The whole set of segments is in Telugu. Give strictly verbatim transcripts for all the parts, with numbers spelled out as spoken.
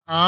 ఆ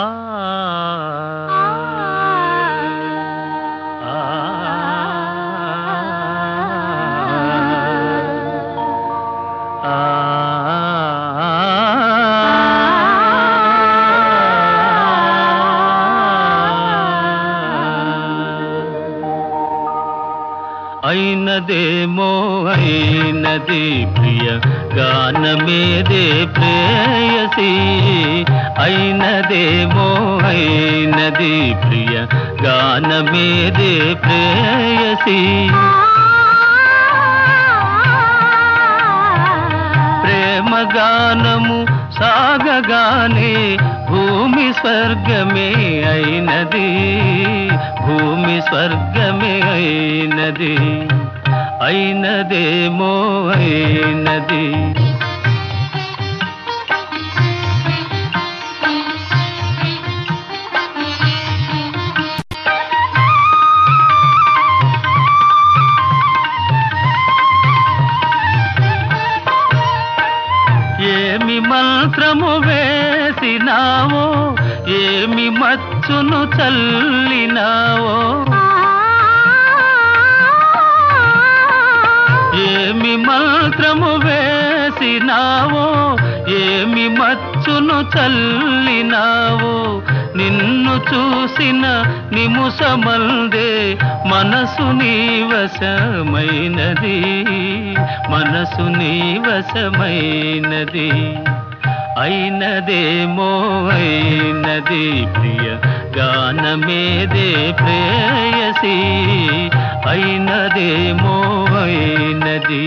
అయినదేమో అయినది ప్రియ గానమేదే ప్రేయసి అయినదేమో అయినది ప్రియ గానమేదే ప్రేయసి ప్రేమ గానము సాగగానే భూమి స్వర్గమే అయినది భూమి స్వర్గమే అయినది అయినదేమో అయినది ఏమి మంత్రము వేసినావో ఏమి మచ్చును చల్లినావో ఏమి మంత్రము వేసినావో ఏమి మచ్చును చల్లినావో నిన్ను చూసిన నిముషమందే మనసు నీ వశమైనది మనసు నీ వశమైనది అయినదేమో అయినది ప్రియ గానమేదే ప్రేయసి అయినదేమో అయినది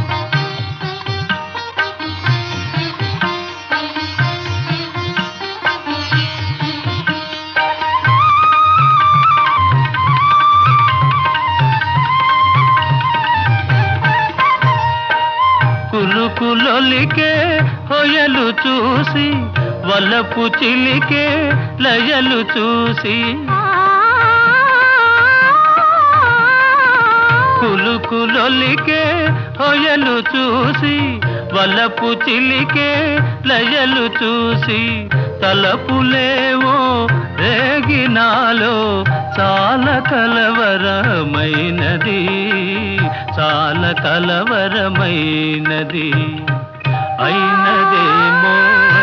కులుకులొలికే హొయలు చూసి వలపు చిలికే లయలు చూసి కులుకులొలికే హొయలు చూసి వలపు చిలికే లయలు చూసి తలపులేవో రేగినాలో చాలా కలవరమైనది చాలా కలవరమైనది అయినదేమో